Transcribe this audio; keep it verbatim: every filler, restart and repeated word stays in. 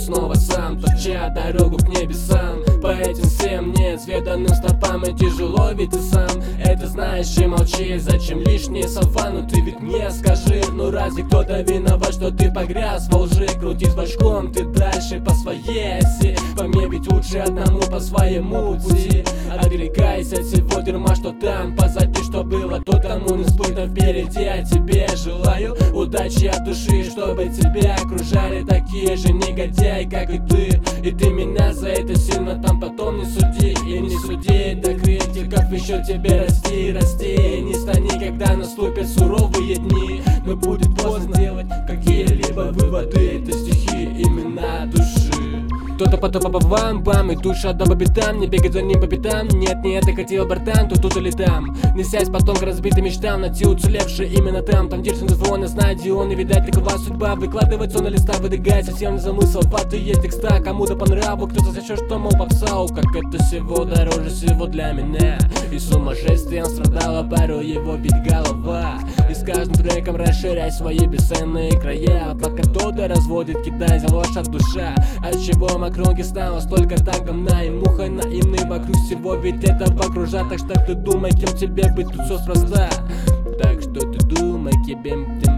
снова сам, торча дорогу к небесам. По этим всем неизведанным стопам и тяжело, ведь ты сам это знаешь и молчи. Зачем лишние саванну, ты ведь мне скажи. Ну разве кто-то виноват, что ты погряз во лжи? Крутись башком ты дальше по своей оси. По мне ведь лучше одному по своему пути. Отрекайся от всего дерьма, что там позади, что было, то тому не сплыть впереди. А тебе желаю удачи от души, чтобы тебя окружали такие же негодяи, как и ты. И ты меня за это сильно там потом не суди. И не суди до критиков, еще тебе расти и расти. И не стани, когда наступят суровые дни. Но будет поздно делать какие-либо выводы. Это стихи именно души. Кто-то потом по вам, бам, и душа до бобитам. Не бегать за ним по пятам, нет, не это хотел братан, то тут или там. Несясь потом к разбитым мечтам, найти уцелевшие именно там. Там держит телефон, знает, где он, и видать, такова судьба. Выкладывать он на листа, выдыгать совсем не замысл. Патые текста, кому-то по нраву, кто-то за счет, что мол попсал. Как это всего дороже всего для меня. И сумасшествием страдала порой его ведь голова. И с каждым треком расширяй свои бесценные края. Пока кто-то разводит, кидай за ложь от душа. От чего в округе стало столько так гомна и муха наивный вокруг всего, ведь это окружает. Так что ты думай, кем тебе быть, тут все спроста. Так что ты думай, кем тебе